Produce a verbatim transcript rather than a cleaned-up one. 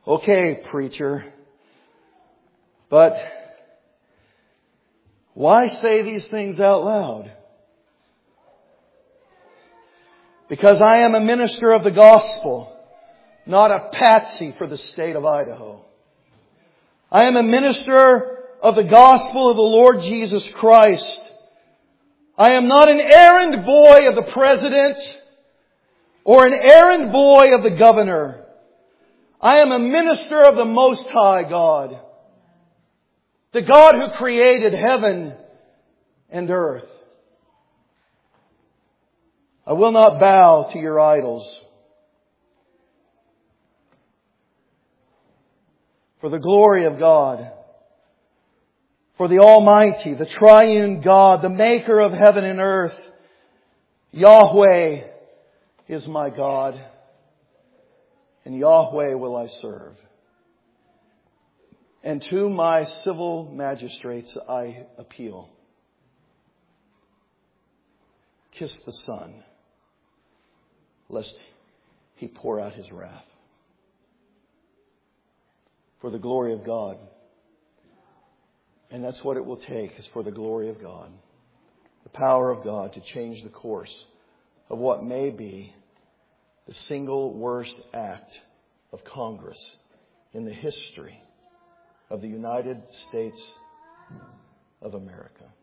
Okay, preacher. But why say these things out loud? Because I am a minister of the gospel, not a patsy for the state of Idaho. I am a minister of the gospel of the Lord Jesus Christ. I am not an errand boy of the president or an errand boy of the governor. I am a minister of the Most High God, the God who created heaven and earth. I will not bow to your idols. For the glory of God, for the Almighty, the Triune God, the Maker of heaven and earth, Yahweh is my God, and Yahweh will I serve. And to my civil magistrates I appeal. Kiss the Son, lest He pour out His wrath. For the glory of God. And that's what it will take, is for the glory of God. The power of God to change the course of what may be the single worst act of Congress in the history of the United States of America.